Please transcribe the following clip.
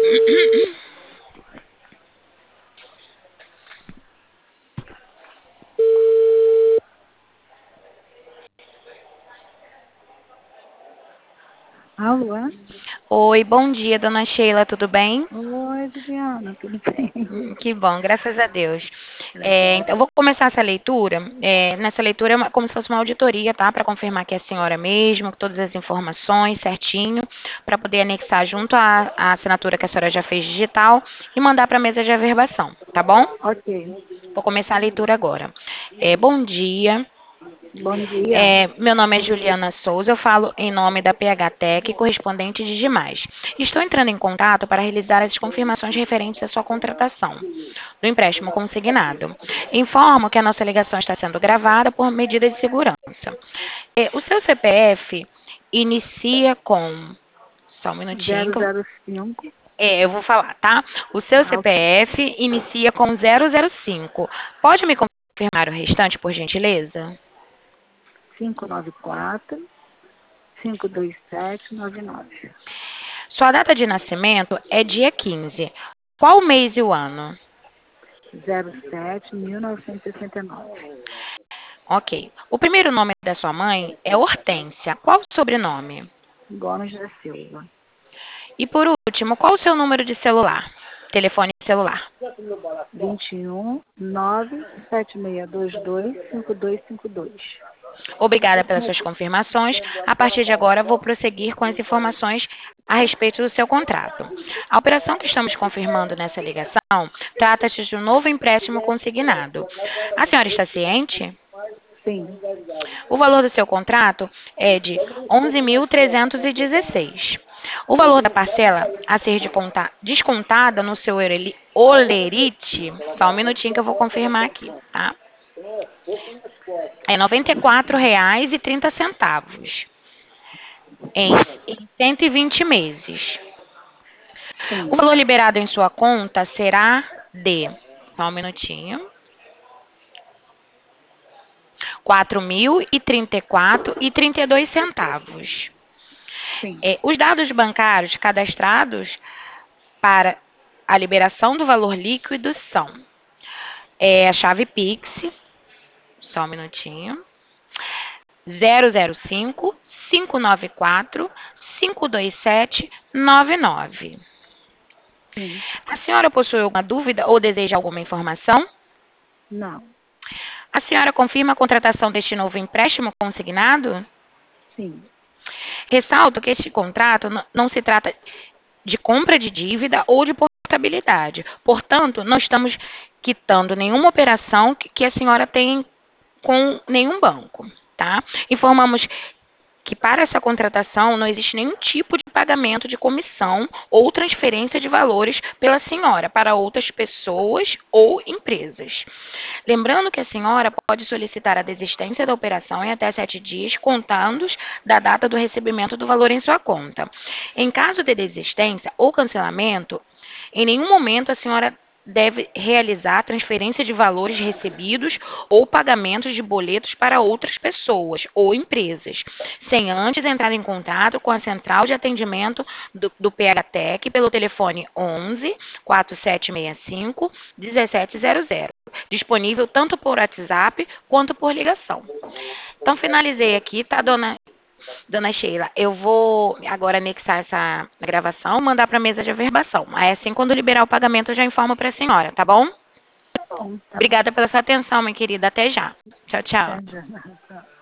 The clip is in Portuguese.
Alô? Oi, bom dia, dona Sheila, tudo bem? Oi, Viviana, tudo bem? Que bom, graças a Deus. Graças a Então, eu Deus. vou começar essa leitura. Nessa leitura é como se fosse uma auditoria, tá? Para confirmar que é a senhora mesmo, com todas as informações certinho, para poder anexar junto à assinatura que a senhora já fez digital e mandar para a mesa de averbação, tá bom? Ok. Vou começar a leitura agora. Bom dia. Bom dia. Meu nome é Juliana Souza, eu falo em nome da PH Tech, correspondente de demais. Estou entrando em contato para realizar as confirmações referentes à sua contratação do empréstimo consignado. Informo que a nossa ligação está sendo gravada por medida de segurança. O seu CPF inicia com. Só um minutinho. 005. Eu vou falar, tá? O seu Ah, ok. CPF inicia com 005. Pode me confirmar o restante, por gentileza? 594 52799. Sua data de nascimento é dia 15. Qual o mês e o ano? 07 1969. Ok. O primeiro nome da sua mãe é Hortência. Qual o sobrenome? Gomes da Silva. E por último, qual o seu número de celular? Telefone celular. 21 97622 5252. Obrigada pelas suas confirmações. A partir de agora, vou prosseguir com as informações a respeito do seu contrato. A operação que estamos confirmando nessa ligação trata-se de um novo empréstimo consignado. A senhora está ciente? Sim. O valor do seu contrato é de 11.316. O valor da parcela a ser descontada no seu olerite, só um minutinho que eu vou confirmar aqui, tá? É R$ 94,30 em 120 meses. O Sim. valor liberado em sua conta será de, só um minutinho, R$ 4.034,32. Sim. Os dados bancários cadastrados para a liberação do valor líquido são a chave Pix, só um minutinho, 005-594-52799. Sim. A senhora possui alguma dúvida ou deseja alguma informação? Não. A senhora confirma a contratação deste novo empréstimo consignado? Sim. Ressalto que este contrato não se trata de compra de dívida ou de portabilidade. Portanto, não estamos quitando nenhuma operação que a senhora tem com nenhum banco, tá? Informamos que para essa contratação não existe nenhum tipo de pagamento de comissão ou transferência de valores pela senhora para outras pessoas ou empresas. Lembrando que a senhora pode solicitar a desistência da operação em até 7 dias, contando da data do recebimento do valor em sua conta. Em caso de desistência ou cancelamento, em nenhum momento a senhora deve realizar transferência de valores recebidos ou pagamentos de boletos para outras pessoas ou empresas, sem antes entrar em contato com a central de atendimento do PHTEC pelo telefone 11 4765 1700, disponível tanto por WhatsApp quanto por ligação. Então, finalizei aqui, tá, dona Sheila? Eu vou agora anexar essa gravação, mandar para a mesa de averbação. Aí, assim, quando liberar o pagamento, eu já informo para a senhora, tá bom? Tá bom. Tá bom. Obrigada pela sua atenção, minha querida. Até já. Tchau, tchau. Até já. Tchau.